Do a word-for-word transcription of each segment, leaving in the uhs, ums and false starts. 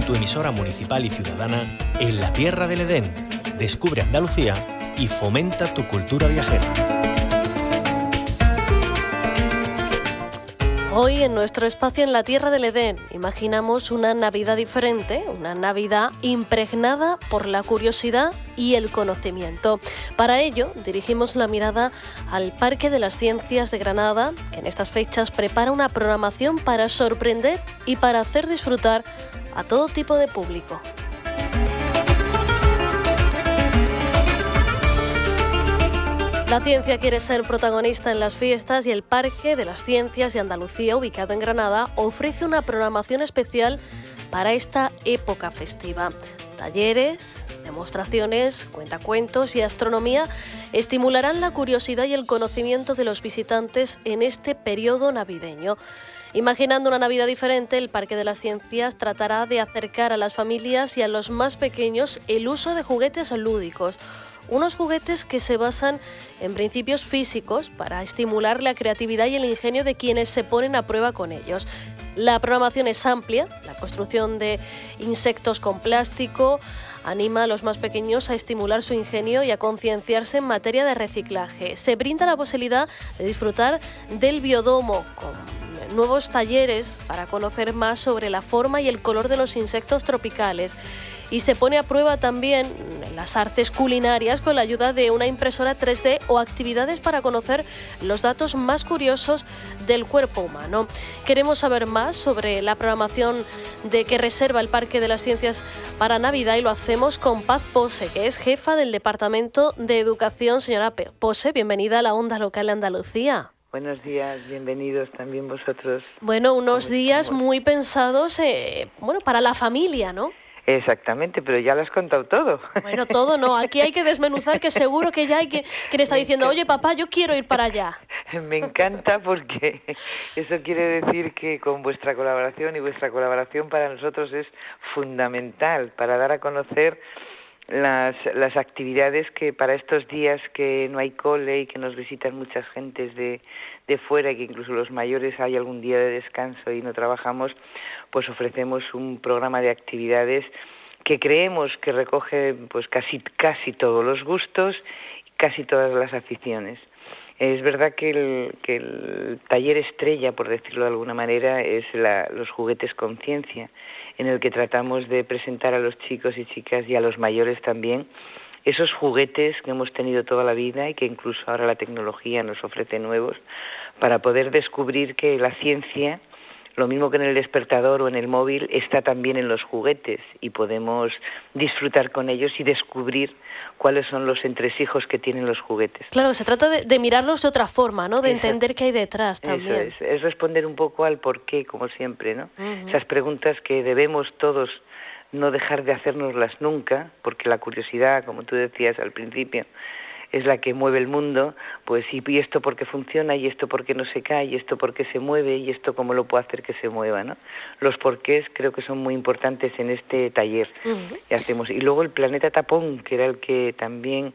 tu emisora municipal y ciudadana en la tierra del Edén. Descubre Andalucía y fomenta tu cultura viajera. Hoy en nuestro espacio en la Tierra del Edén imaginamos una Navidad diferente, una Navidad impregnada por la curiosidad y el conocimiento. Para ello dirigimos la mirada al Parque de las Ciencias de Granada, que en estas fechas prepara una programación para sorprender y para hacer disfrutar a todo tipo de público. La ciencia quiere ser protagonista en las fiestas y el Parque de las Ciencias de Andalucía, ubicado en Granada, ofrece una programación especial para esta época festiva. Talleres, demostraciones, cuentacuentos y astronomía estimularán la curiosidad y el conocimiento de los visitantes en este periodo navideño. Imaginando una Navidad diferente, el Parque de las Ciencias tratará de acercar a las familias y a los más pequeños el uso de juguetes lúdicos. Unos juguetes que se basan en principios físicos para estimular la creatividad y el ingenio de quienes se ponen a prueba con ellos. La programación es amplia, la construcción de insectos con plástico anima a los más pequeños a estimular su ingenio y a concienciarse en materia de reciclaje. Se brinda la posibilidad de disfrutar del biodomo con nuevos talleres para conocer más sobre la forma y el color de los insectos tropicales. Y se pone a prueba también las artes culinarias con la ayuda de una impresora tres D o actividades para conocer los datos más curiosos del cuerpo humano. Queremos saber más sobre la programación de que reserva el Parque de las Ciencias para Navidad y lo hacemos con Paz Pose, que es jefa del Departamento de Educación. Señora Pose, bienvenida a la Onda Local de Andalucía. Buenos días, bienvenidos también vosotros. Bueno, unos días muy pensados eh, bueno, para la familia, ¿no? Exactamente, pero ya lo has contado todo. Bueno, todo no, aquí hay que desmenuzar, que seguro que ya hay que, quien está diciendo, oye papá, yo quiero ir para allá. Me encanta porque eso quiere decir que con vuestra colaboración y vuestra colaboración para nosotros es fundamental para dar a conocer las, las actividades que para estos días que no hay cole y que nos visitan muchas gentes de, de fuera y que incluso los mayores hay algún día de descanso y no trabajamos, pues ofrecemos un programa de actividades que creemos que recoge pues casi casi todos los gustos, casi todas las aficiones. Es verdad que el, que el taller estrella, por decirlo de alguna manera, es la, los juguetes con ciencia, en el que tratamos de presentar a los chicos y chicas y a los mayores también esos juguetes que hemos tenido toda la vida y que incluso ahora la tecnología nos ofrece nuevos, para poder descubrir que la ciencia, lo mismo que en el despertador o en el móvil, está también en los juguetes y podemos disfrutar con ellos y descubrir cuáles son los entresijos que tienen los juguetes. Claro, se trata de, de mirarlos de otra forma, ¿no? De Exacto. Entender qué hay detrás también. Eso es, es responder un poco al por qué, como siempre, ¿no? Uh-huh. Esas preguntas que debemos todos no dejar de hacérnoslas nunca, porque la curiosidad, como tú decías al principio, es la que mueve el mundo, pues y esto por qué funciona, y esto por qué no se cae, y esto por qué se mueve, y esto cómo lo puedo hacer que se mueva, ¿no? Los porqués creo que son muy importantes en este taller Uh-huh. que hacemos. Y luego el planeta tapón, que era el que también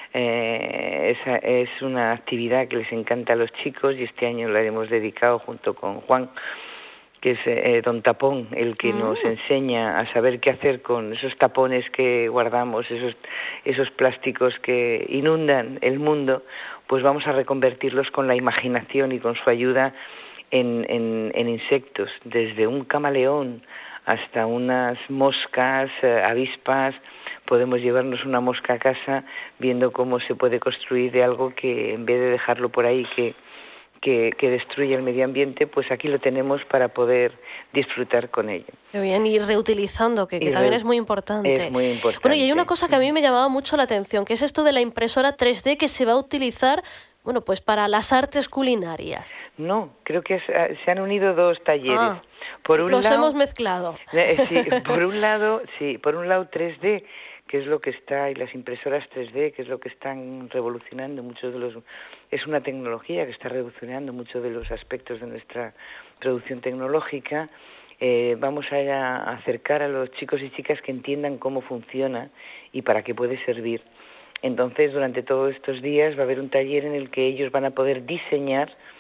eh, es, es una actividad que les encanta a los chicos, y este año la hemos dedicado junto con Juan, que es eh, don Tapón, el que nos enseña a saber qué hacer con esos tapones que guardamos, esos, esos plásticos que inundan el mundo, pues vamos a reconvertirlos con la imaginación y con su ayuda en, en, en insectos, desde un camaleón hasta unas moscas, eh, avispas. Podemos llevarnos una mosca a casa viendo cómo se puede construir de algo que, en vez de dejarlo por ahí, que Que, que destruye el medio ambiente, pues aquí lo tenemos para poder disfrutar con ello. Qué bien, y reutilizando, que, que y también re- es muy importante. Es muy importante. Bueno, y hay una cosa que a mí me llamaba mucho la atención, que es esto de la impresora tres D que se va a utilizar, bueno, pues para las artes culinarias. No, creo que es, se han unido dos talleres. Ah, por un los lado, hemos mezclado. Eh, sí, por un lado, sí, por un lado tres D, que es lo que está, y las impresoras tres D, que es lo que están revolucionando muchos de los, es una tecnología que está revolucionando muchos de los aspectos de nuestra producción tecnológica. Eh, vamos a acercar a los chicos y chicas que entiendan cómo funciona y para qué puede servir. Entonces, durante todos estos días va a haber un taller en el que ellos van a poder diseñar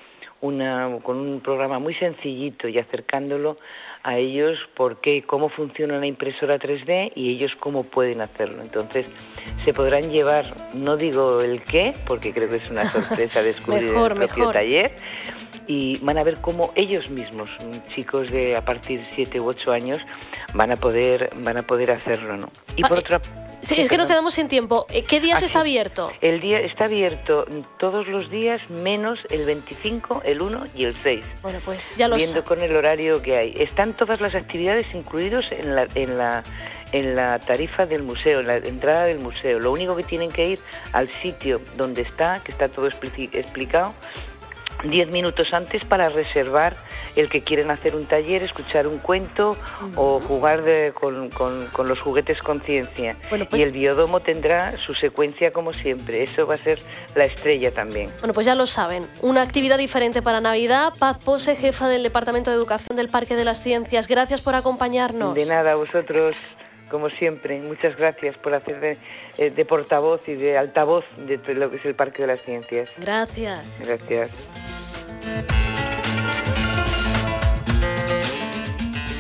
una, con un programa muy sencillito y acercándolo a ellos por qué, cómo funciona una impresora tres D y ellos cómo pueden hacerlo. Entonces se podrán llevar, no digo el qué, porque creo que es una sorpresa descubrir mejor, el propio mejor. taller, y van a ver cómo ellos mismos, chicos de a partir de siete u ocho años, van a poder van a poder hacerlo, ¿no? Y por Ah, otra Sí, es que nos quedamos sin tiempo. ¿Qué días Ah, está sí. abierto? El día está abierto todos los días menos el veinticinco, el uno y el seis. Bueno, pues ya lo Viendo sa- con el horario que hay. Están todas las actividades incluidos en la, en la, en la tarifa del museo, en la entrada del museo. Lo único que tienen que ir al sitio donde está, que está todo expli- explicado, diez minutos antes para reservar el que quieren hacer un taller, escuchar un cuento uh-huh. o jugar de, con, con, con los juguetes conciencia. Bueno, pues... Y el biodomo tendrá su secuencia como siempre. Eso va a ser la estrella también. Bueno, pues ya lo saben. Una actividad diferente para Navidad. Paz Pose, jefa del Departamento de Educación del Parque de las Ciencias. Gracias por acompañarnos. De nada, a vosotros, como siempre. Muchas gracias por hacer de, eh, de portavoz y de altavoz de lo que es el Parque de las Ciencias. Gracias. Gracias.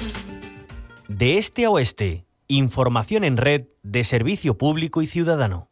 De este a oeste, información en red de servicio público y ciudadano.